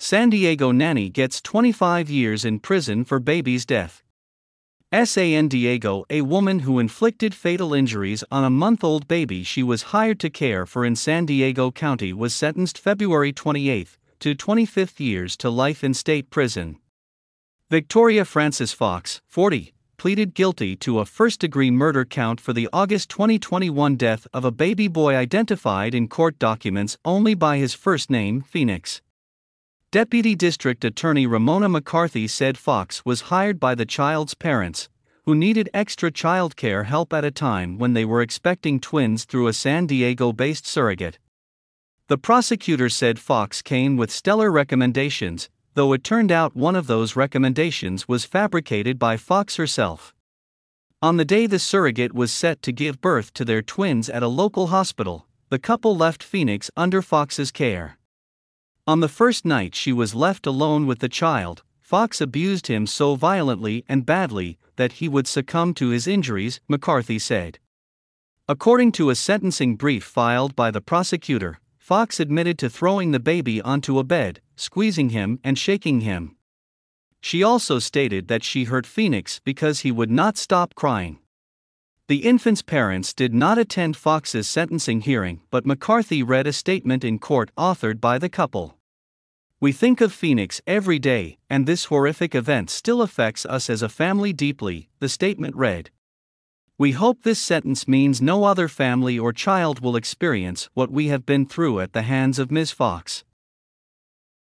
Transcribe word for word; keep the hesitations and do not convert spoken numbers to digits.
San Diego nanny gets twenty-five years in prison for baby's death. San Diego, a woman who inflicted fatal injuries on a month-old baby she was hired to care for in San Diego County, was sentenced February twenty-eighth to twenty-five years to life in state prison. Victoria Francis Fox, forty, pleaded guilty to a first-degree murder count for the August twenty twenty-one death of a baby boy identified in court documents only by his first name, Phoenix. Deputy District Attorney Ramona McCarthy said Fox was hired by the child's parents, who needed extra childcare help at a time when they were expecting twins through a San Diego-based surrogate. The prosecutor said Fox came with stellar recommendations, though it turned out one of those recommendations was fabricated by Fox herself. On the day the surrogate was set to give birth to their twins at a local hospital, the couple left Phoenix under Fox's care. On the first night she was left alone with the child, Fox abused him so violently and badly that he would succumb to his injuries, McCarthy said. According to a sentencing brief filed by the prosecutor, Fox admitted to throwing the baby onto a bed, squeezing him and shaking him. She also stated that she hurt Phoenix because he would not stop crying. The infant's parents did not attend Fox's sentencing hearing, but McCarthy read a statement in court authored by the couple. "We think of Phoenix every day, and this horrific event still affects us as a family deeply," the statement read. "We hope this sentence means no other family or child will experience what we have been through at the hands of Miz Fox."